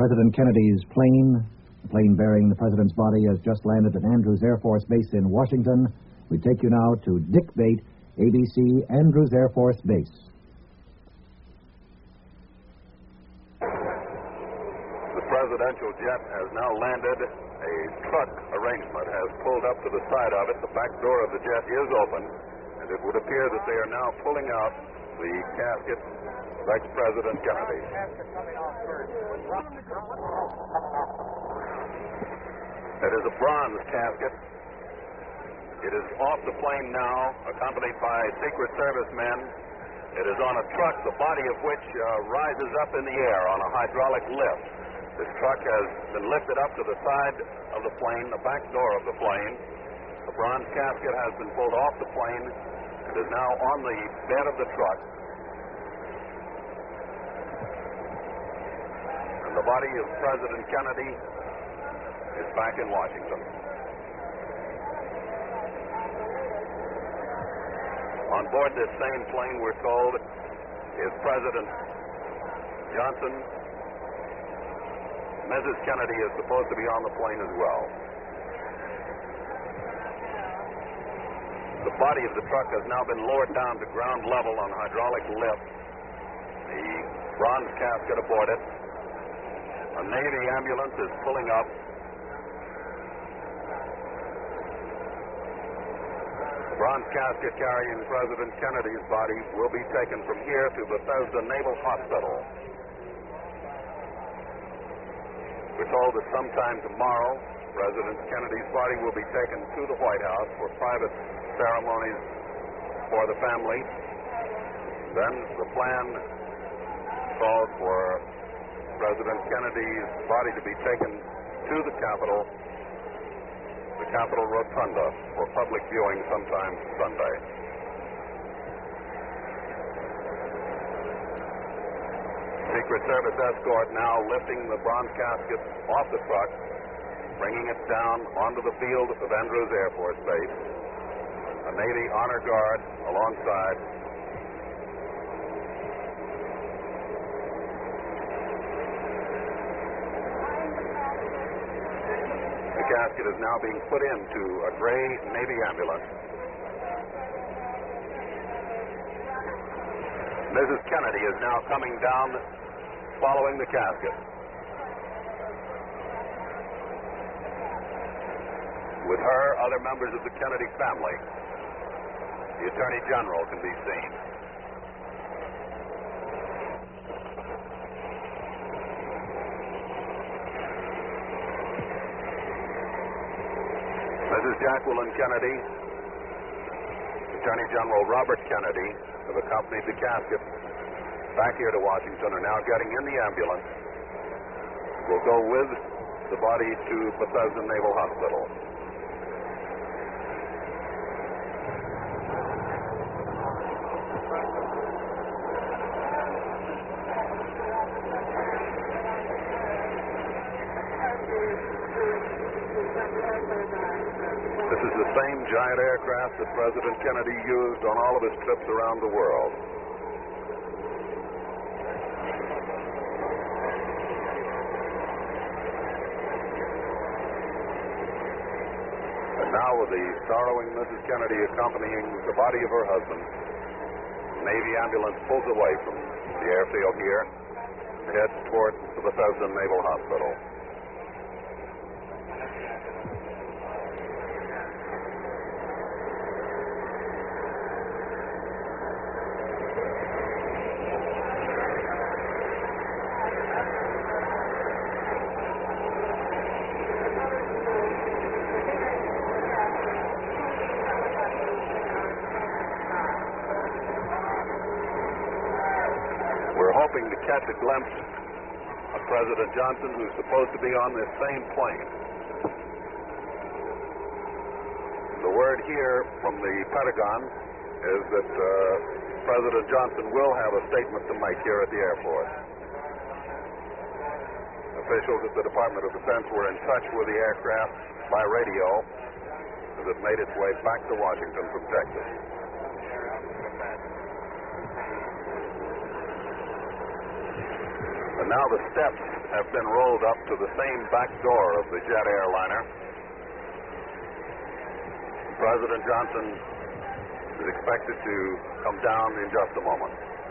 President Kennedy's plane. The plane bearing the President's body has just landed at Andrews Air Force Base in Washington. We take you now to Dick Bate, ABC, Andrews Air Force Base. The presidential jet has now landed. A truck arrangement has pulled up to the side of it. The back door of the jet is open, and it would appear that they are now pulling out the casket of ex-President Kennedy. It is a bronze casket. It is off the plane now, accompanied by Secret Service men. It is on a truck, the body of which rises up in the air on a hydraulic lift. This truck has been lifted up to the side of the plane, the back door of the plane. The bronze casket has been pulled off the plane and is now on the bed of the truck. And the body of President Kennedy is back in Washington. On board this same plane, we're told, is President Johnson. Mrs. Kennedy is supposed to be on the plane as well. The body of the truck has now been lowered down to ground level on hydraulic lift. The bronze casket aboard it. A Navy ambulance is pulling up. The bronze casket carrying President Kennedy's body will be taken from here to Bethesda Naval Hospital. We're told that sometime tomorrow, President Kennedy's body will be taken to the White House for private ceremonies for the family. Then the plan called for President Kennedy's body to be taken to the Capitol Rotunda, for public viewing sometime Sunday. Secret Service escort now lifting the bronze casket off the truck, bringing it down onto the field of Andrews Air Force Base. A Navy honor guard alongside. The casket is now being put into a gray Navy ambulance. Mrs. Kennedy is now coming down following the casket. With her, other members of the Kennedy family. The Attorney General can be seen. Mrs. Jacqueline Kennedy, Attorney General Robert Kennedy have accompanied the casket back here to Washington, are now getting in the ambulance. Will go with the body to Bethesda Naval Hospital. This is the same giant aircraft that President Kennedy used on all of his trips around the world. And now with the sorrowing Mrs. Kennedy accompanying the body of her husband, the Navy ambulance pulls away from the airfield here and heads toward the Bethesda Naval Hospital. Hoping to catch a glimpse of President Johnson, who's supposed to be on this same plane. The word here from the Pentagon is that President Johnson will have a statement to make here at the airport. Officials at the Department of Defense were in touch with the aircraft by radio as it made its way back to Washington from Texas. And now the steps have been rolled up to the same back door of the jet airliner. President Johnson is expected to come down in just a moment.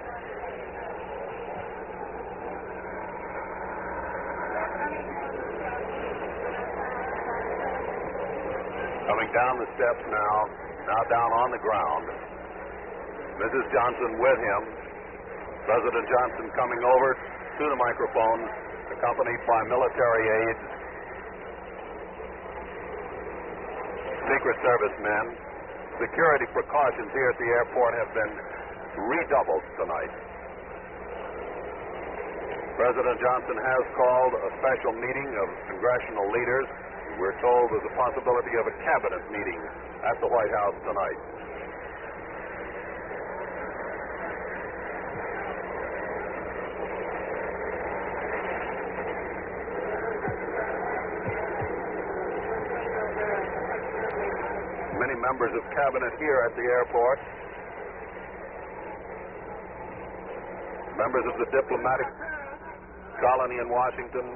Coming down the steps now down on the ground. Mrs. Johnson with him. President Johnson coming over to the microphone, accompanied by military aides, Secret Service men. Security precautions here at the airport have been redoubled tonight. President Johnson has called a special meeting of congressional leaders. We're told there's a possibility of a cabinet meeting at the White House tonight. Many members of cabinet here at the airport. Members of the diplomatic colony in Washington.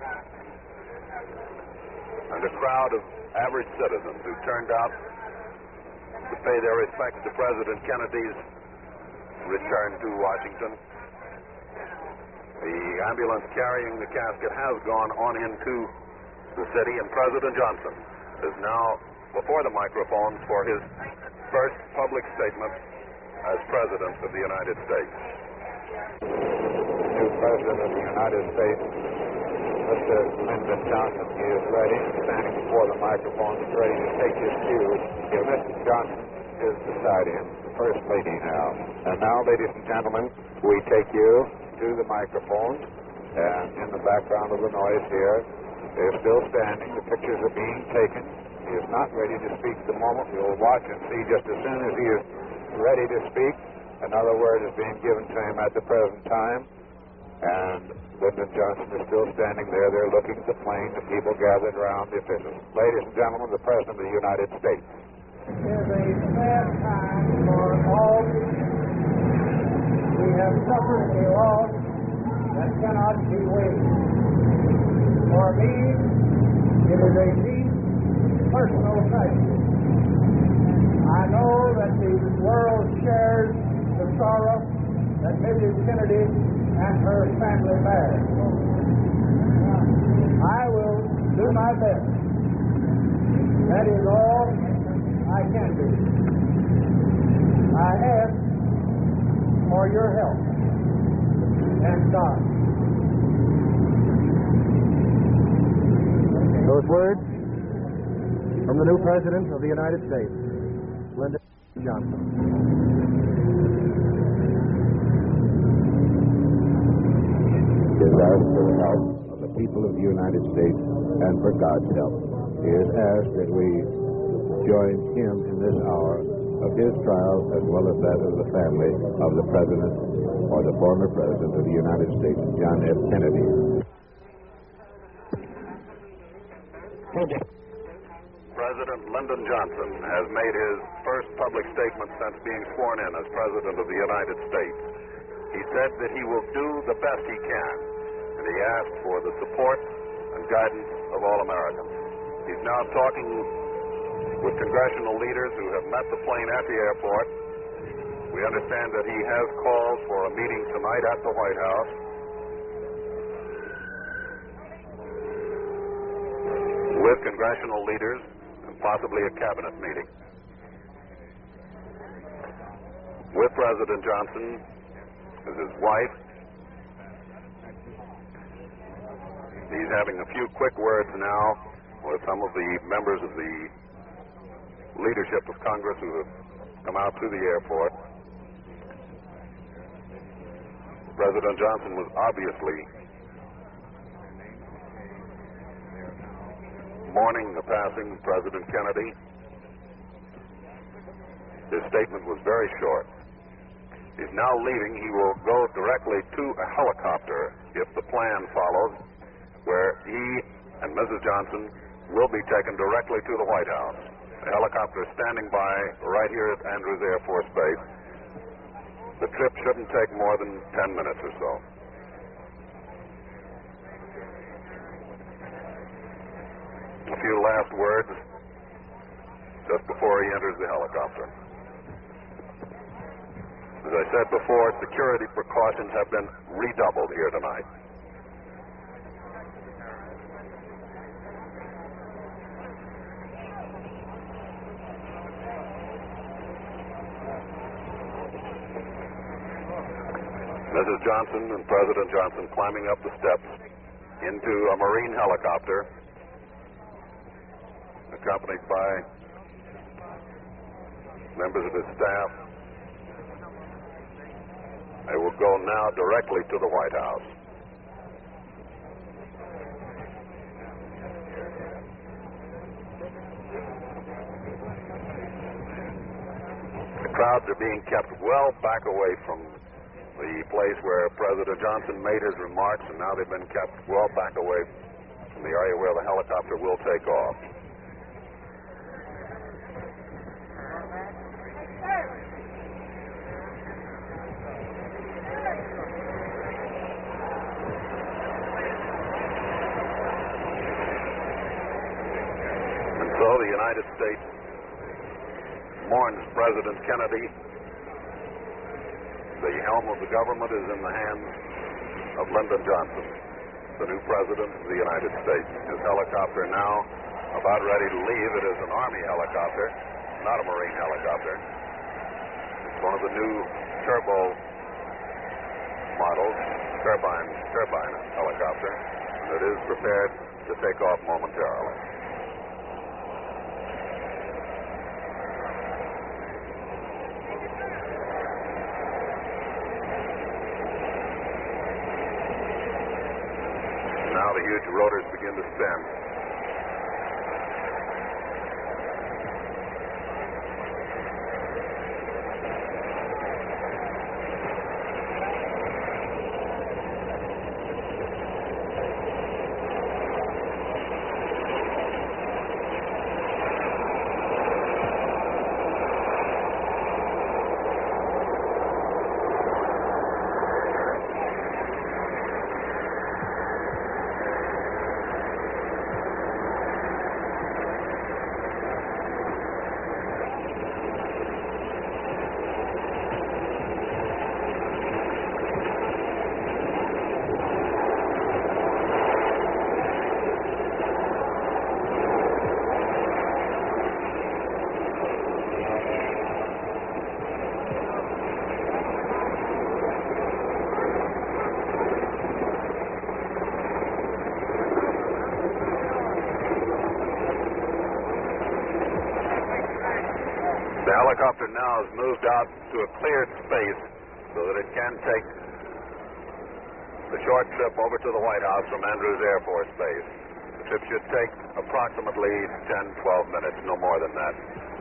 And a crowd of average citizens who turned out to pay their respects to President Kennedy's return to Washington. The ambulance carrying the casket has gone on into the city, and President Johnson is now before the microphone for his first public statement as President of the United States. New President of the United States, Mr. Lyndon Johnson, he is ready, standing before the microphone, ready to take his cue. Here, Mrs. Johnson is beside him, the First Lady now. And now, ladies and gentlemen, we take you to the microphone, and in the background of the noise here, they're still standing, the pictures are being taken. He is not ready to speak the moment. We will watch and see just as soon as he is ready to speak. Another word is being given to him at the present time. And Lyndon Johnson is still standing there. They're looking at the plane, the people gathered around the officials. Ladies and gentlemen, the President of the United States. It is a sad time for all people. We have suffered a loss that cannot be weighed. For me, it is a deep personal tragedy. I know that the world shares the sorrow that Mrs. Kennedy and her family bear. I will do my best. That is all I can do. I ask for your help and God. Those words from the new President of the United States, Lyndon Johnson. He has asked for the help of the people of the United States and for God's help. He has asked that we join him in this hour of his trial as well as that of the family of the President or the former President of the United States, John F. Kennedy. President Lyndon Johnson has made his first public statement since being sworn in as President of the United States. He said that he will do the best he can, and he asked for the support and guidance of all Americans. He's now talking with congressional leaders who have met the plane at the airport. We understand that he has called for a meeting tonight at the White House. With congressional leaders and possibly a cabinet meeting. With President Johnson is his wife. He's having a few quick words now with some of the members of the leadership of Congress who have come out to the airport. President Johnson was obviously mourning the passing of President Kennedy. His statement was very short. He's now leaving. He will go directly to a helicopter, if the plan follows, where he and Mrs. Johnson will be taken directly to the White House. The helicopter is standing by right here at Andrews Air Force Base. The trip shouldn't take more than 10 minutes or so. a few last words just before he enters the helicopter. As I said before, security precautions have been redoubled here tonight. Mrs. Johnson and President Johnson climbing up the steps into a Marine helicopter, accompanied by members of his staff. They will go now directly to the White House. The crowds are being kept well back away from the place where President Johnson made his remarks, and now they've been kept well back away from the area where the helicopter will take off. And so the United States mourns President Kennedy. The helm of the government is in the hands of Lyndon Johnson, the new president of the United States. His helicopter now about ready to leave. It is an Army helicopter, not a Marine helicopter. It's one of the new turbo models, turbine helicopter, that is prepared to take off momentarily. Now the huge rotors begin to spin. The helicopter now has moved out to a cleared space so that it can take the short trip over to the White House from Andrews Air Force Base. The trip should take approximately 10, 12 minutes, no more than that.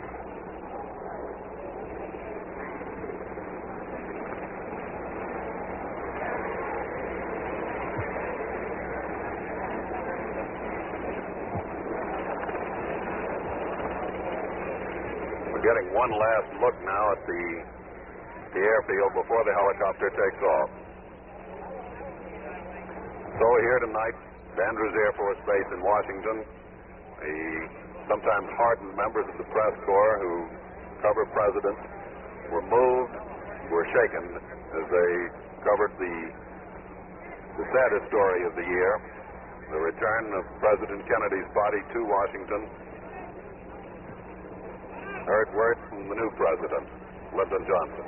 Getting one last look now at the airfield before the helicopter takes off. So here tonight, at Andrews Air Force Base in Washington, the sometimes hardened members of the press corps who cover presidents were moved, were shaken as they covered the saddest story of the year, the return of President Kennedy's body to Washington. Heard word from the new president, Lyndon Johnson.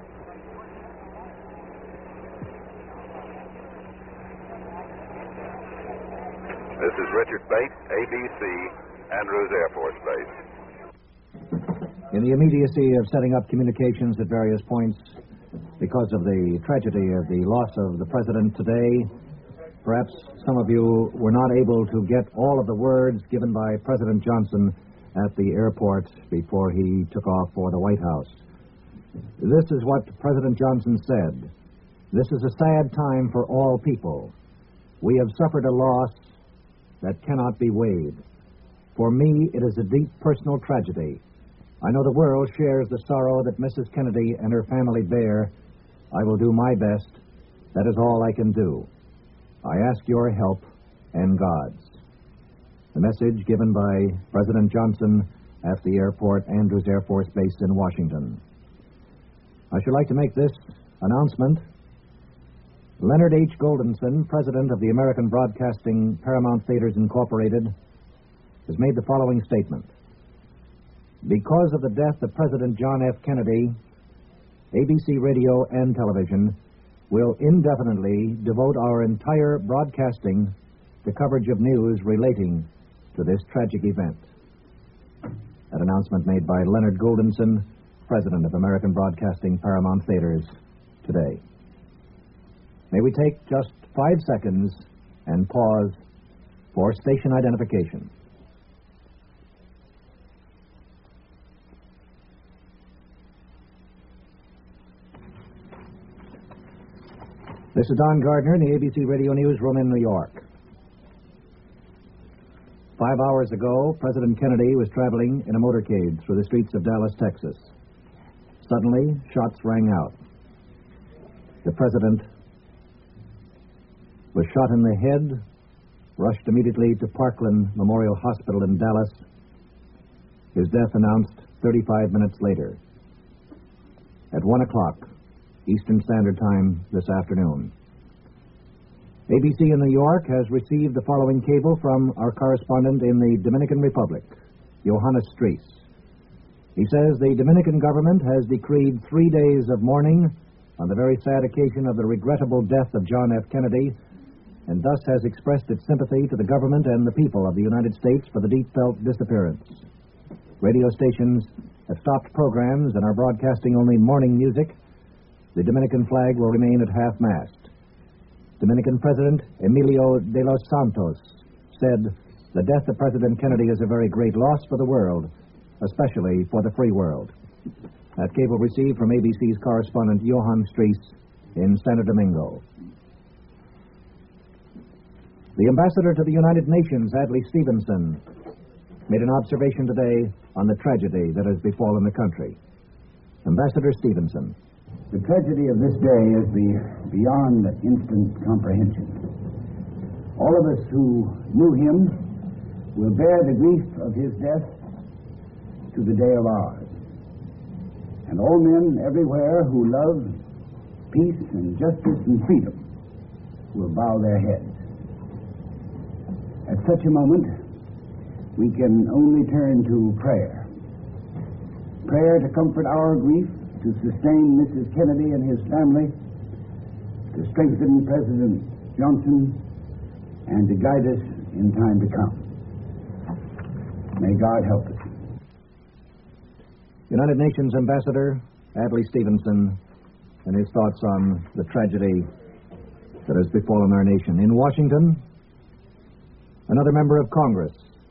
This is Richard Bate, ABC, Andrews Air Force Base. In the immediacy of setting up communications at various points, because of the tragedy of the loss of the president today, perhaps some of you were not able to get all of the words given by President Johnson at the airport before he took off for the White House. This is what President Johnson said. This is a sad time for all people. We have suffered a loss that cannot be weighed. For me, it is a deep personal tragedy. I know the world shares the sorrow that Mrs. Kennedy and her family bear. I will do my best. That is all I can do. I ask your help and God's. The message given by President Johnson at the airport, Andrews Air Force Base in Washington. I should like to make this announcement. Leonard H. Goldenson, president of the American Broadcasting Paramount Theaters Incorporated, has made the following statement. Because of the death of President John F. Kennedy, ABC Radio and Television will indefinitely devote our entire broadcasting to coverage of news relating to this tragic event. That announcement made by Leonard Goldenson, president of American Broadcasting Paramount Theaters, today. May we take just 5 seconds and pause for station identification. This is Don Gardner in the ABC Radio Newsroom in New York. 5 hours ago, President Kennedy was traveling in a motorcade through the streets of Dallas, Texas. Suddenly, shots rang out. The president was shot in the head, rushed immediately to Parkland Memorial Hospital in Dallas. His death announced 35 minutes later, at 1 o'clock Eastern Standard Time this afternoon. ABC in New York has received the following cable from our correspondent in the Dominican Republic, Johannes Streis. He says the Dominican government has decreed 3 days of mourning on the very sad occasion of the regrettable death of John F. Kennedy, and thus has expressed its sympathy to the government and the people of the United States for the deep-felt disappearance. Radio stations have stopped programs and are broadcasting only morning music. The Dominican flag will remain at half-mast. Dominican President Emilio de los Santos said, "The death of President Kennedy is a very great loss for the world, especially for the free world." That cable received from ABC's correspondent Johannes Streis in Santo Domingo. The ambassador to the United Nations, Adlai Stevenson, made an observation today on the tragedy that has befallen the country. Ambassador Stevenson. The tragedy of this day is beyond instant comprehension. All of us who knew him will bear the grief of his death to the day of ours. And all men everywhere who love peace and justice and freedom will bow their heads. At such a moment, we can only turn to prayer. Prayer to comfort our grief, to sustain Mrs. Kennedy and his family, to strengthen President Johnson, and to guide us in time to come. May God help us. United Nations Ambassador Adlai Stevenson and his thoughts on the tragedy that has befallen our nation. In Washington, another member of Congress,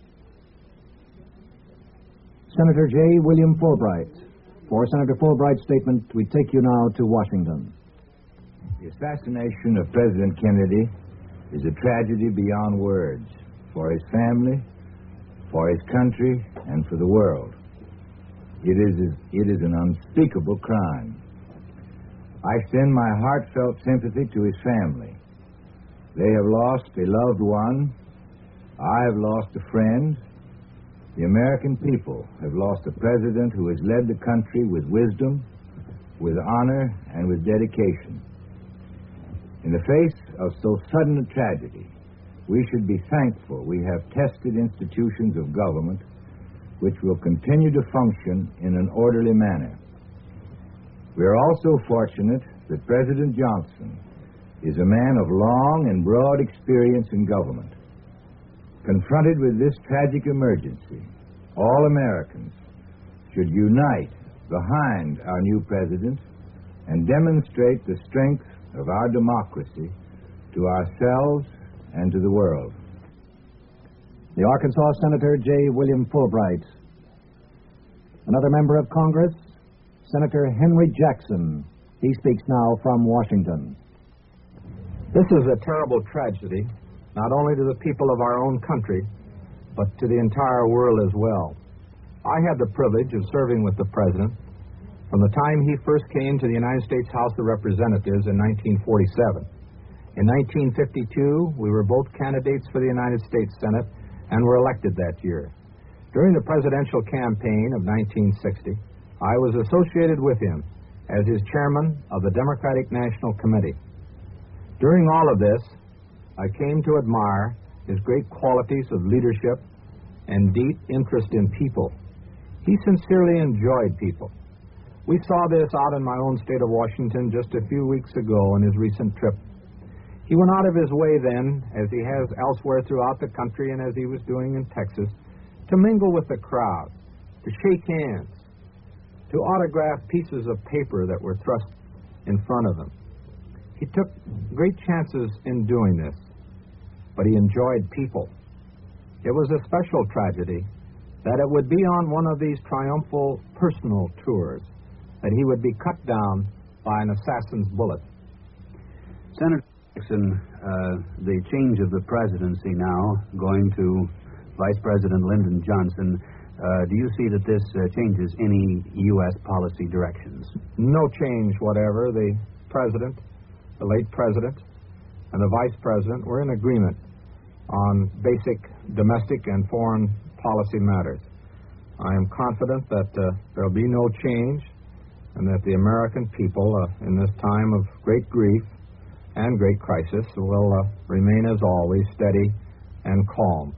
Senator J. William Fulbright. For Senator Fulbright's statement, we take you now to Washington. The assassination of President Kennedy is a tragedy beyond words for his family, for his country, and for the world. It is an unspeakable crime. I extend my heartfelt sympathy to his family. They have lost a loved one. I have lost a friend. The American people have lost a president who has led the country with wisdom, with honor, and with dedication. In the face of so sudden a tragedy, we should be thankful we have tested institutions of government which will continue to function in an orderly manner. We are also fortunate that President Johnson is a man of long and broad experience in government. Confronted with this tragic emergency, all Americans should unite behind our new president and demonstrate the strength of our democracy to ourselves and to the world. The Arkansas Senator J. William Fulbright. Another member of Congress, Senator Henry Jackson. He speaks now from Washington. This is a terrible tragedy, not only to the people of our own country, but to the entire world as well. I had the privilege of serving with the President from the time he first came to the United States House of Representatives in 1947. In 1952, we were both candidates for the United States Senate, and were elected that year. During the presidential campaign of 1960, I was associated with him as his chairman of the Democratic National Committee. During all of this, I came to admire his great qualities of leadership and deep interest in people. He sincerely enjoyed people. We saw this out in my own state of Washington just a few weeks ago on his recent trip. He went out of his way then, as he has elsewhere throughout the country and as he was doing in Texas, to mingle with the crowd, to shake hands, to autograph pieces of paper that were thrust in front of him. He took great chances in doing this, but he enjoyed people. It was a special tragedy that it would be on one of these triumphal personal tours that he would be cut down by an assassin's bullet. Senator Jackson, the change of the presidency now, going to Vice President Lyndon Johnson, do you see that this changes any U.S. policy directions? No change whatever. The president, the late president, and the vice president were in agreement on basic domestic and foreign policy matters. I am confident that there will be no change and that the American people, in this time of great grief and great crisis, will remain as always steady and calm.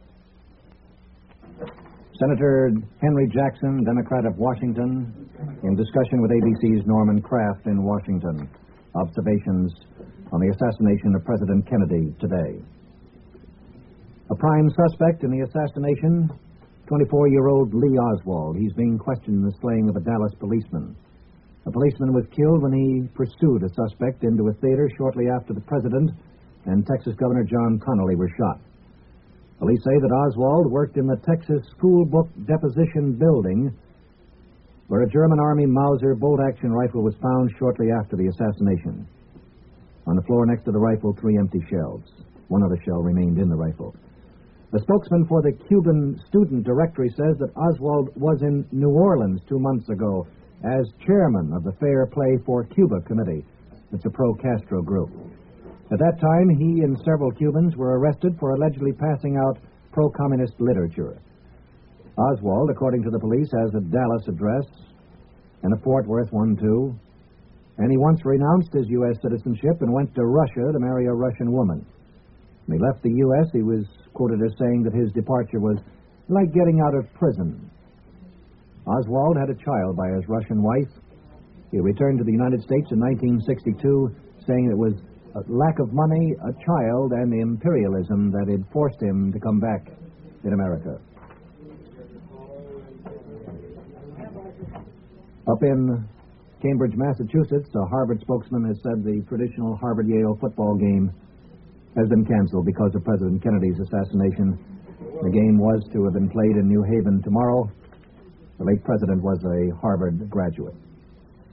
Senator Henry Jackson, Democrat of Washington, in discussion with ABC's Norman Kraft in Washington. Observations on the assassination of President Kennedy today. A prime suspect in the assassination, 24-year-old Lee Oswald. He's being questioned in the slaying of a Dallas policeman. A policeman was killed when he pursued a suspect into a theater shortly after the president and Texas Governor John Connally were shot. Police say that Oswald worked in the Texas School Book Deposition Building, where a German Army Mauser bolt-action rifle was found shortly after the assassination. On the floor next to the rifle, 3 empty shells. One other shell remained in the rifle. A spokesman for the Cuban Student Directory says that Oswald was in New Orleans 2 months ago as chairman of the Fair Play for Cuba Committee. It's a pro-Castro group. At that time, he and several Cubans were arrested for allegedly passing out pro-communist literature. Oswald, according to the police, has a Dallas address and a Fort Worth one, too. And he once renounced his U.S. citizenship and went to Russia to marry a Russian woman. When he left the U.S., he was quoted as saying that his departure was like getting out of prison. Oswald had a child by his Russian wife. He returned to the United States in 1962, saying it was a lack of money, a child, and imperialism that had forced him to come back in America. Up in Cambridge, Massachusetts, a Harvard spokesman has said the traditional Harvard-Yale football game has been canceled because of President Kennedy's assassination. The game was to have been played in New Haven tomorrow. The late president was a Harvard graduate.